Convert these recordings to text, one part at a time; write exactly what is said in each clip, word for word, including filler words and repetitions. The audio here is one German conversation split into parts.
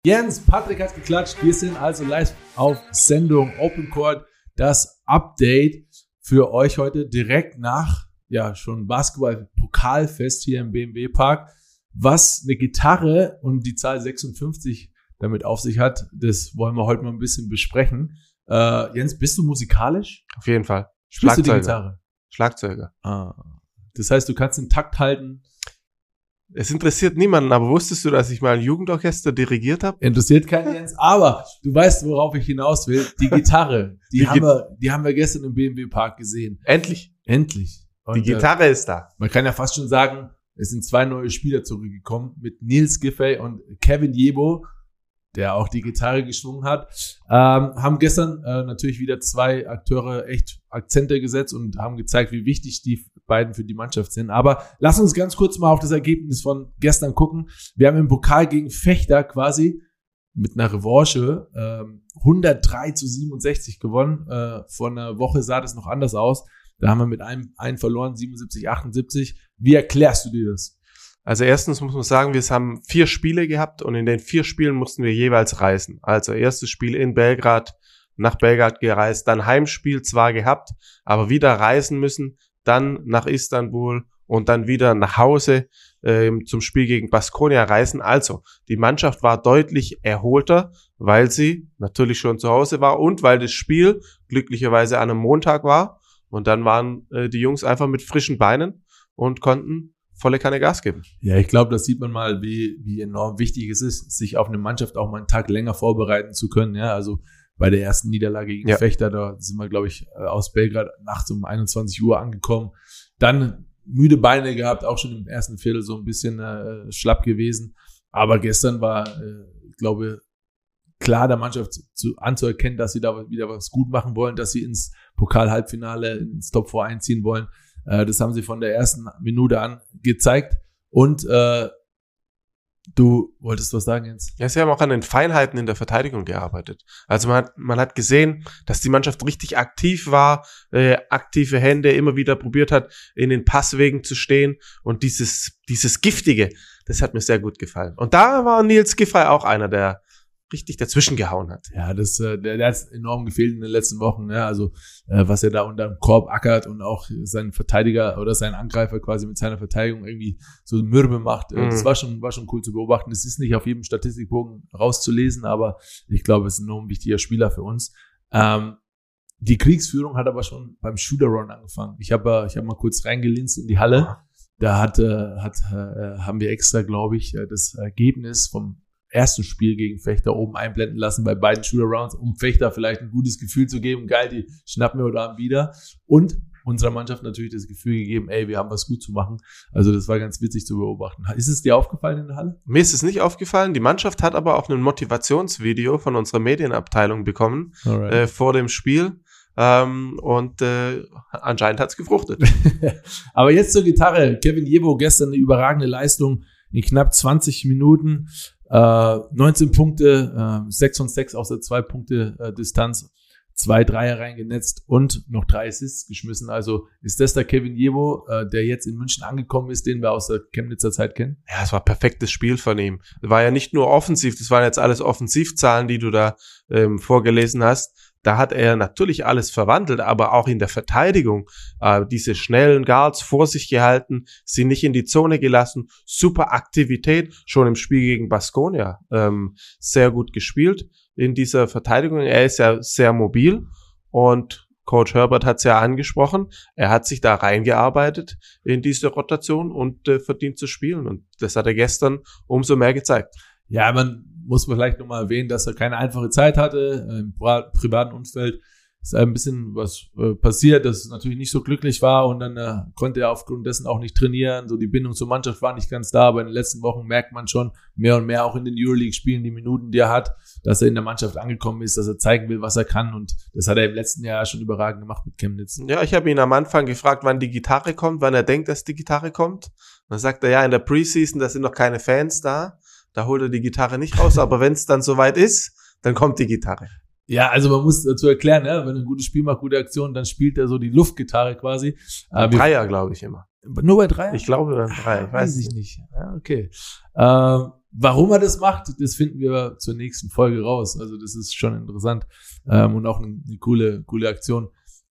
Jens, Patrick hat geklatscht. Wir sind also live auf Sendung Open Court. Das Update für euch heute direkt nach, ja, schon Basketball-Pokalfest hier im B M W Park. Was eine Gitarre und die Zahl sechsundfünfzig damit auf sich hat, das wollen wir heute mal ein bisschen besprechen. Äh, Jens, bist du musikalisch? Auf jeden Fall. Spielst du die Gitarre? Schlagzeuger. Ah. Das heißt, du kannst den Takt halten. Es interessiert niemanden, aber wusstest du, dass ich mal ein Jugendorchester dirigiert habe? Interessiert keinen, Jens, aber du weißt, worauf ich hinaus will. Die Gitarre, die, die haben, Gi- wir, die haben wir gestern im B M W Park gesehen. Endlich. Endlich. Und die Gitarre äh, ist da. Man kann ja fast schon sagen, es sind zwei neue Spieler zurückgekommen mit Nils Giffey und Kevin Jebo, der auch die Gitarre geschwungen hat. Ähm, haben gestern äh, natürlich wieder zwei Akteure echt Akzente gesetzt und haben gezeigt, wie wichtig die beiden für die Mannschaft sind. Aber lass uns ganz kurz mal auf das Ergebnis von gestern gucken. Wir haben im Pokal gegen Fechter quasi mit einer Revanche ähm, hundertdrei zu siebenundsechzig gewonnen. Äh, vor einer Woche sah das noch anders aus. Da haben wir mit einem einen verloren, siebenundsiebzig achtundsiebzig. Wie erklärst du dir das? Also erstens muss man sagen, wir haben vier Spiele gehabt und in den vier Spielen mussten wir jeweils reisen. Also erstes Spiel in Belgrad, nach Belgrad gereist, dann Heimspiel zwar gehabt, aber wieder reisen müssen, dann nach Istanbul und dann wieder nach Hause äh, zum Spiel gegen Baskonia reisen. Also die Mannschaft war deutlich erholter, weil sie natürlich schon zu Hause war und weil das Spiel glücklicherweise an einem Montag war. Und dann waren äh, die Jungs einfach mit frischen Beinen und konnten volle Kanne Gas geben. Ja, ich glaube, das sieht man mal, wie wie enorm wichtig es ist, sich auf eine Mannschaft auch mal einen Tag länger vorbereiten zu können. Ja, also bei der ersten Niederlage gegen ja. Fechter, da sind wir, glaube ich, aus Belgrad nachts um einundzwanzig Uhr angekommen. Dann müde Beine gehabt, auch schon im ersten Viertel so ein bisschen äh, schlapp gewesen. Aber gestern war, äh, ich glaube, klar der Mannschaft zu, anzuerkennen, dass sie da wieder was gut machen wollen, dass sie ins Pokal-Halbfinale, ins Top vier einziehen wollen. Äh, das haben sie von der ersten Minute an gezeigt. Und äh, du wolltest was sagen, Jens? Ja, sie haben auch an den Feinheiten in der Verteidigung gearbeitet. Also man hat, man hat gesehen, dass die Mannschaft richtig aktiv war, äh, aktive Hände immer wieder probiert hat, in den Passwegen zu stehen. Und dieses, dieses Giftige, das hat mir sehr gut gefallen. Und da war Nils Giffey auch einer, der richtig dazwischen gehauen hat. Ja, das, äh, der, der hat enorm gefehlt in den letzten Wochen, ne? Also, äh, was er da unter dem Korb ackert und auch seinen Verteidiger oder seinen Angreifer quasi mit seiner Verteidigung irgendwie so mürbe macht. Äh, mhm. Das war schon, war schon cool zu beobachten. Es ist nicht auf jedem Statistikbogen rauszulesen, aber ich glaube, es ist ein enorm wichtiger Spieler für uns. Ähm, die Kriegsführung hat aber schon beim Shooter-Run angefangen. Ich habe, ich habe mal kurz reingelinst in die Halle. Da hat, äh, hat, äh, haben wir extra, glaube ich, das Ergebnis vom ersten Spiel gegen Fechter oben einblenden lassen bei beiden Shooter-Rounds, um Fechter vielleicht ein gutes Gefühl zu geben. Geil, die schnappen wir heute Abend wieder. Und unserer Mannschaft natürlich das Gefühl gegeben, ey, wir haben was gut zu machen. Also das war ganz witzig zu beobachten. Ist es dir aufgefallen in der Halle? Mir ist es nicht aufgefallen. Die Mannschaft hat aber auch ein Motivationsvideo von unserer Medienabteilung bekommen äh, vor dem Spiel. Ähm, und äh, anscheinend hat es gefruchtet. Aber jetzt zur Gitarre. Kevin Jebo gestern eine überragende Leistung in knapp zwanzig Minuten. Äh, neunzehn Punkte, äh, sechs von sechs aus der zwei Punkte äh, Distanz, zwei Dreier reingenetzt und noch drei Assists geschmissen. Also ist das der Kevin Jebo, äh, der jetzt in München angekommen ist, den wir aus der Chemnitzer Zeit kennen? Ja, es war ein perfektes Spiel von ihm. Es war ja nicht nur offensiv, das waren jetzt alles Offensivzahlen, die du da ähm, vorgelesen hast. Da hat er natürlich alles verwandelt, aber auch in der Verteidigung äh, diese schnellen Guards vor sich gehalten, sie nicht in die Zone gelassen, super Aktivität, schon im Spiel gegen Baskonia ähm, sehr gut gespielt in dieser Verteidigung. Er ist ja sehr mobil und Coach Herbert hat es ja angesprochen, er hat sich da reingearbeitet in diese Rotation und äh, verdient zu spielen und das hat er gestern umso mehr gezeigt. Ja, man muss vielleicht nochmal erwähnen, dass er keine einfache Zeit hatte. Im privaten Umfeld ist ein bisschen was äh, passiert, das natürlich nicht so glücklich war und dann äh, konnte er aufgrund dessen auch nicht trainieren. So die Bindung zur Mannschaft war nicht ganz da, aber in den letzten Wochen merkt man schon mehr und mehr auch in den Euroleague-Spielen, die Minuten, die er hat, dass er in der Mannschaft angekommen ist, dass er zeigen will, was er kann und das hat er im letzten Jahr schon überragend gemacht mit Chemnitz. Ja, ich habe ihn am Anfang gefragt, wann die Gitarre kommt, wann er denkt, dass die Gitarre kommt. Dann sagt er, ja, in der Preseason, da sind noch keine Fans da. Da holt er die Gitarre nicht raus, aber wenn es dann soweit ist, dann kommt die Gitarre. Ja, also man muss dazu erklären, ja, wenn er ein gutes Spiel macht, gute Aktion, dann spielt er so die Luftgitarre quasi. Äh, Dreier, glaube ich, immer. Nur bei drei? Ich glaube bei drei. Ich weiß ich nicht. Ja, okay. Ähm, warum er das macht, das finden wir zur nächsten Folge raus. Also das ist schon interessant ähm, und auch eine, eine coole, coole Aktion.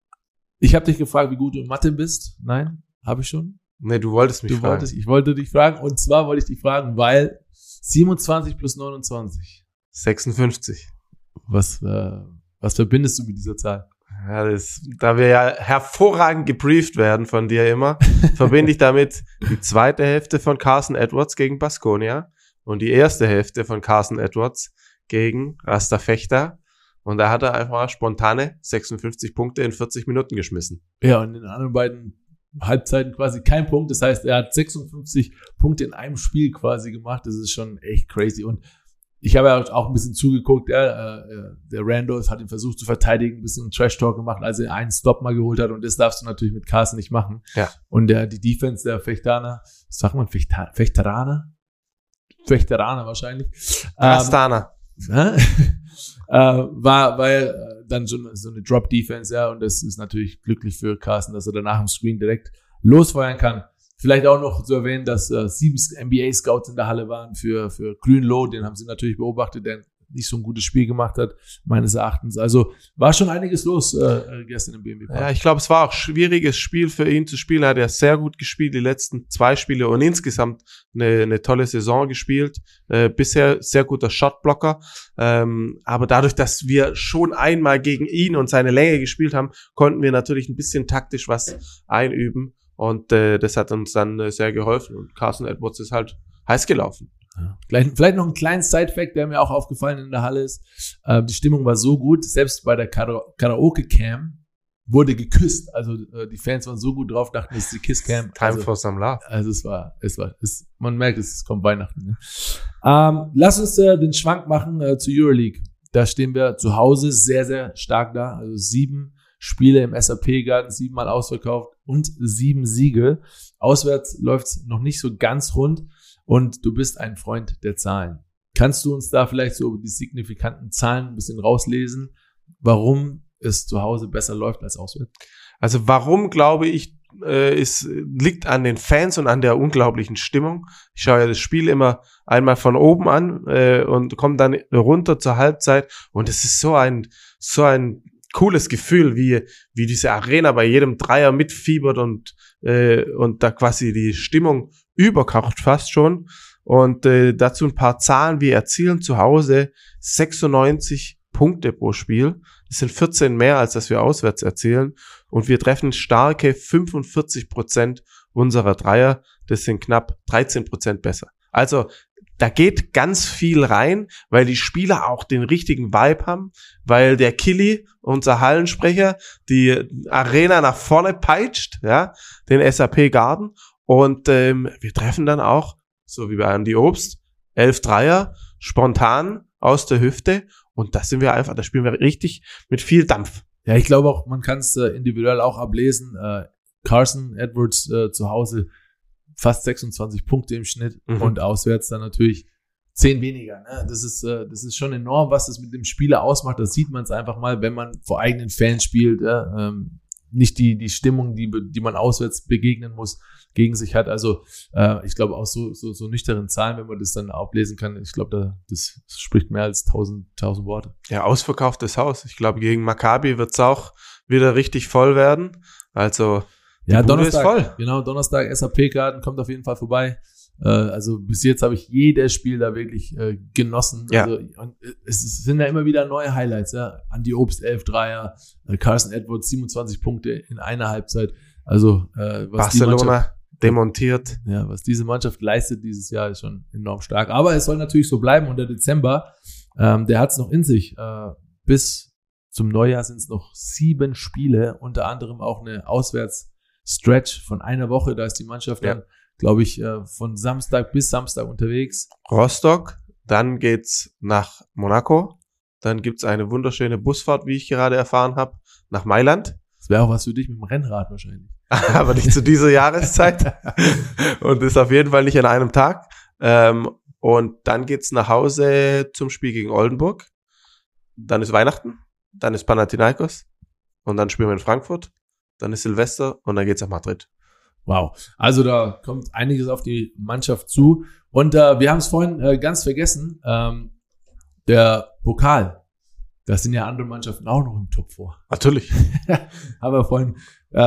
Ich habe dich gefragt, wie gut du in Mathe bist. Nein, habe ich schon. Nee, du wolltest mich du fragen. Wolltest, ich wollte dich fragen und zwar wollte ich dich fragen, weil siebenundzwanzig plus neunundzwanzig. sechsundfünfzig. Was, äh, was verbindest du mit dieser Zahl? Ja, das, da wir ja hervorragend gebrieft werden von dir immer, verbinde ich damit die zweite Hälfte von Carson Edwards gegen Baskonia und die erste Hälfte von Carson Edwards gegen Rasta Fechter. Und da hat er einfach mal spontane sechsundfünfzig Punkte in vierzig Minuten geschmissen. Ja, und in den anderen beiden Halbzeiten quasi kein Punkt. Das heißt, er hat sechsundfünfzig Punkte in einem Spiel quasi gemacht. Das ist schon echt crazy. Und ich habe ja auch ein bisschen zugeguckt. Ja, äh, der Randolph hat ihn versucht zu verteidigen, ein bisschen Trash-Talk gemacht, als er einen Stop mal geholt hat. Und das darfst du natürlich mit Carson nicht machen. Ja. Und der, die Defense der Fechteraner, was sagt man, Fechter, Fechteraner? Fechteraner wahrscheinlich. Rastana. Ähm, äh, war, war ja dann so, so eine Drop-Defense, ja, und das ist natürlich glücklich für Carson, dass er danach im Screen direkt losfeuern kann. Vielleicht auch noch zu erwähnen, dass äh, sieben N B A-Scouts in der Halle waren für, für Greenlow, den haben sie natürlich beobachtet, der nicht so ein gutes Spiel gemacht hat, meines Erachtens. Also war schon einiges los äh, gestern im B M W Park. Ja, ich glaube, es war auch ein schwieriges Spiel für ihn zu spielen. Er hat ja sehr gut gespielt, die letzten zwei Spiele und insgesamt eine, eine tolle Saison gespielt. Äh, bisher sehr guter Shotblocker. Ähm, aber dadurch, dass wir schon einmal gegen ihn und seine Länge gespielt haben, konnten wir natürlich ein bisschen taktisch was einüben. Und äh, das hat uns dann äh, sehr geholfen. Und Carson Edwards ist halt heiß gelaufen. Ja. Vielleicht noch ein kleinen Side-Fact, der mir auch aufgefallen in der Halle ist. Äh, die Stimmung war so gut, selbst bei der Kara- Karaoke-Cam wurde geküsst. Also äh, die Fans waren so gut drauf, dachten, es ist die Kiss-Cam. Time also, for some love. Also es war, es war, es, man merkt, es kommt Weihnachten. Ne? Ähm, lass uns äh, den Schwank machen äh, zur Euroleague. Da stehen wir zu Hause sehr, sehr stark da. Also sieben Spiele im S A P-Garten, siebenmal ausverkauft und sieben Siege. Auswärts läuft's noch nicht so ganz rund. Und du bist ein Freund der Zahlen. Kannst du uns da vielleicht so die signifikanten Zahlen ein bisschen rauslesen, warum es zu Hause besser läuft als auswärts? Also warum, glaube ich, äh, es liegt an den Fans und an der unglaublichen Stimmung. Ich schaue ja das Spiel immer einmal von oben an äh, und komme dann runter zur Halbzeit und es ist so ein so ein cooles Gefühl, wie wie diese Arena bei jedem Dreier mitfiebert und äh, und da quasi die Stimmung überkocht fast schon. Und äh, dazu ein paar Zahlen. Wir erzielen zu Hause sechsundneunzig Punkte pro Spiel. Das sind vierzehn mehr, als das wir auswärts erzielen. Und wir treffen starke fünfundvierzig Prozent unserer Dreier. Das sind knapp dreizehn Prozent besser. Also da geht ganz viel rein, weil die Spieler auch den richtigen Vibe haben, weil der Killy, unser Hallensprecher, die Arena nach vorne peitscht, ja, den S A P Garden. Und ähm, wir treffen dann auch, so wie bei Andi Obst, elf Dreier, spontan aus der Hüfte. Und das sind wir einfach, da spielen wir richtig mit viel Dampf. Ja, ich glaube auch, man kann es äh, individuell auch ablesen. Äh, Carson Edwards äh, zu Hause fast sechsundzwanzig Punkte im Schnitt mhm. und auswärts dann natürlich zehn weniger. Ne? Das ist äh, das ist schon enorm, was das mit dem Spieler ausmacht. Das sieht man es einfach mal, wenn man vor eigenen Fans spielt. Ja? Ähm, nicht die die Stimmung, die die man auswärts begegnen muss, gegen sich hat. Also äh, ich glaube auch so so so nüchternen Zahlen, wenn man das dann ablesen kann, ich glaube, da das spricht mehr als tausend tausend Worte. Ja, ausverkauftes Haus. Ich glaube, gegen Maccabi wird's auch wieder richtig voll werden. Also die ja, Bude Donnerstag, ist voll. Genau, Donnerstag S A P-Karten, kommt auf jeden Fall vorbei. Äh, also bis jetzt habe ich jedes Spiel da wirklich äh, genossen. Ja. Also, und es sind ja immer wieder neue Highlights. Ja? Andi Obst, elf Dreier, äh, Carson Edwards, siebenundzwanzig Punkte in einer Halbzeit. Also äh, was die Barcelona Mannschaft, demontiert. ja, was diese Mannschaft leistet dieses Jahr, ist schon enorm stark. Aber es soll natürlich so bleiben. Und der Dezember, ähm, der hat es noch in sich. Äh, bis zum Neujahr sind es noch sieben Spiele, unter anderem auch eine Auswärts-Stretch von einer Woche. Da ist die Mannschaft Ja. dann, glaube ich, äh, von Samstag bis Samstag unterwegs. Rostock, dann geht's nach Monaco, dann gibt's eine wunderschöne Busfahrt, wie ich gerade erfahren habe, nach Mailand. Das wäre auch was für dich mit dem Rennrad wahrscheinlich. Aber nicht zu dieser Jahreszeit und ist auf jeden Fall nicht an einem Tag. Ähm, und dann geht's nach Hause zum Spiel gegen Oldenburg. Dann ist Weihnachten, dann ist Panathinaikos und dann spielen wir in Frankfurt, dann ist Silvester und dann geht's nach Madrid. Wow. Also da kommt einiges auf die Mannschaft zu. Und äh, wir haben es vorhin äh, ganz vergessen. Ähm, der Pokal. Da sind ja andere Mannschaften auch noch im Top vor. Natürlich. Haben wir vorhin äh,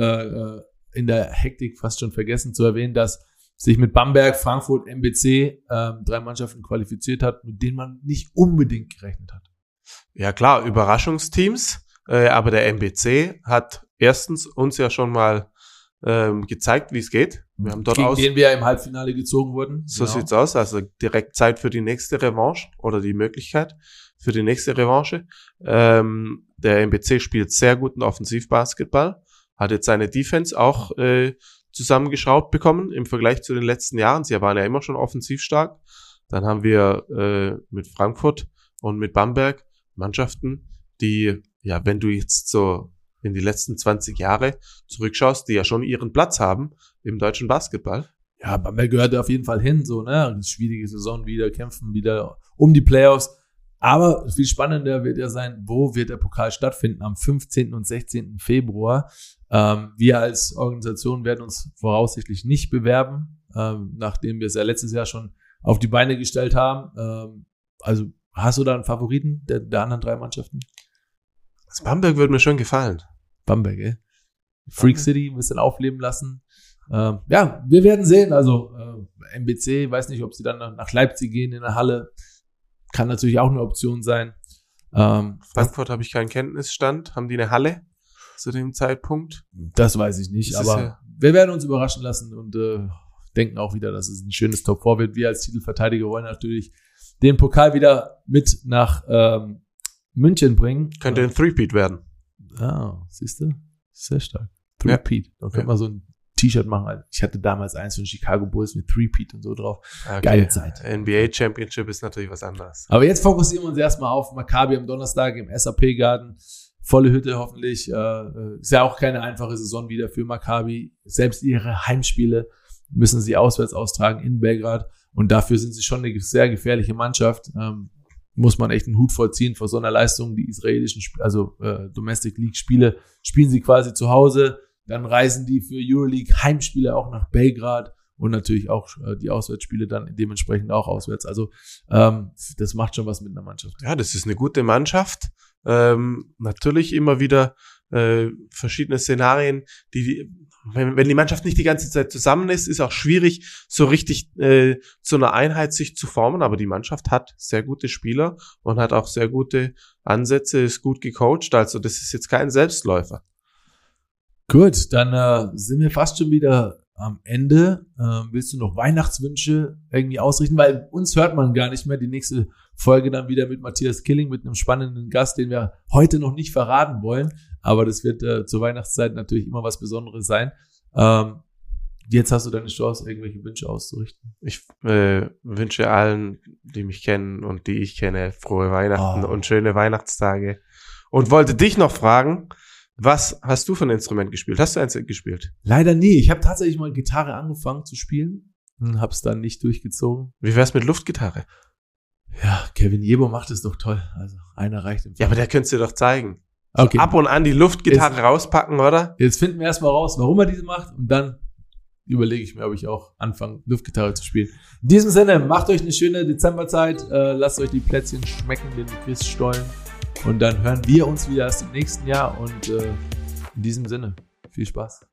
äh, in der Hektik fast schon vergessen zu erwähnen, dass sich mit Bamberg, Frankfurt, M B C äh, drei Mannschaften qualifiziert hat, mit denen man nicht unbedingt gerechnet hat. Ja klar, Überraschungsteams. Äh, aber der M B C hat erstens uns ja schon mal ähm, gezeigt, wie es geht. Wir haben dort Gegen aus, den wir im Halbfinale gezogen wurden. so Genau. sieht's aus, also direkt Zeit für die nächste Revanche oder die Möglichkeit für die nächste Revanche. Ähm, der M B C spielt sehr guten Offensivbasketball, hat jetzt seine Defense auch äh, zusammengeschraubt bekommen im Vergleich zu den letzten Jahren. Sie waren ja immer schon offensiv stark. Dann haben wir äh, mit Frankfurt und mit Bamberg Mannschaften, die, ja, wenn du jetzt so in die letzten zwanzig Jahre zurückschaust, die ja schon ihren Platz haben im deutschen Basketball. Ja, Bamberg gehört auf jeden Fall hin, so, ne? Eine schwierige Saison wieder, kämpfen wieder um die Playoffs. Aber viel spannender wird ja sein, wo wird der Pokal stattfinden? Am fünfzehnten und sechzehnten Februar. Ähm, wir als Organisation werden uns voraussichtlich nicht bewerben, ähm, nachdem wir es ja letztes Jahr schon auf die Beine gestellt haben. Ähm, also hast du da einen Favoriten der, der anderen drei Mannschaften? Das Bamberg würde mir schon gefallen. Bamberg, ey. Freak Bamberg. City ein bisschen aufleben lassen. Ähm, ja, wir werden sehen. Also äh, M B C, weiß nicht, ob sie dann nach, nach Leipzig gehen in der Halle. Kann natürlich auch eine Option sein. Ähm, Frankfurt habe ich keinen Kenntnisstand. Haben die eine Halle zu dem Zeitpunkt? Das weiß ich nicht, das aber ja wir werden uns überraschen lassen und äh, denken auch wieder, dass es ein schönes Top vier wird. Wir als Titelverteidiger wollen natürlich den Pokal wieder mit nach ähm, München bringen. Könnte ein Three-Peat werden. Ah, siehst du? Sehr stark. Three-Peat. Da könnte ja. man so ein T-Shirt machen. Ich hatte damals eins von Chicago Bulls mit Three-Peat und so drauf. Okay. Geile Zeit. N B A Championship ist natürlich was anderes. Aber jetzt fokussieren wir uns erstmal auf Maccabi am Donnerstag im S A P-Garten. Volle Hütte hoffentlich. Äh, ist ja auch keine einfache Saison wieder für Maccabi. Selbst ihre Heimspiele müssen sie auswärts austragen in Belgrad. Und dafür sind sie schon eine sehr gefährliche Mannschaft. Ähm, muss man echt einen Hut vollziehen vor so einer Leistung. Die israelischen, Sp- also äh, Domestic League Spiele spielen sie quasi zu Hause. Dann reisen die für Euroleague Heimspiele auch nach Belgrad und natürlich auch äh, die Auswärtsspiele dann dementsprechend auch auswärts. Also ähm, das macht schon was mit einer Mannschaft. Ja, das ist eine gute Mannschaft. Ähm, natürlich immer wieder äh, verschiedene Szenarien, die, die wenn, wenn die Mannschaft nicht die ganze Zeit zusammen ist, ist auch schwierig, so richtig äh, zu einer Einheit sich zu formen. Aber die Mannschaft hat sehr gute Spieler und hat auch sehr gute Ansätze, ist gut gecoacht. Also das ist jetzt kein Selbstläufer. Gut, dann äh, sind wir fast schon wieder am Ende. Äh, willst du noch Weihnachtswünsche irgendwie ausrichten? Weil uns hört man gar nicht mehr. Die nächste Folge dann wieder mit Matthias Killing, mit einem spannenden Gast, den wir heute noch nicht verraten wollen. Aber das wird äh, zur Weihnachtszeit natürlich immer was Besonderes sein. Ähm, jetzt hast du deine Chance, irgendwelche Wünsche auszurichten. Ich äh, wünsche allen, die mich kennen und die ich kenne, frohe Weihnachten Oh. und schöne Weihnachtstage. Und wollte dich noch fragen, was hast du für ein Instrument gespielt? Hast du eins gespielt? Leider nie. Ich habe tatsächlich mal Gitarre angefangen zu spielen und habe es dann nicht durchgezogen. Wie wär's mit Luftgitarre? Ja, Kevin Jebo macht es doch toll. Also einer reicht im Ja, aber der könntest du dir doch zeigen. Okay. So ab und an die Luftgitarre Jetzt- rauspacken, oder? Jetzt finden wir erstmal raus, warum er diese macht und dann überlege ich mir, ob ich auch anfange, Luftgitarre zu spielen. In diesem Sinne, macht euch eine schöne Dezemberzeit, äh, lasst euch die Plätzchen schmecken, den Christstollen und dann hören wir uns wieder erst im nächsten Jahr und äh, in diesem Sinne, viel Spaß.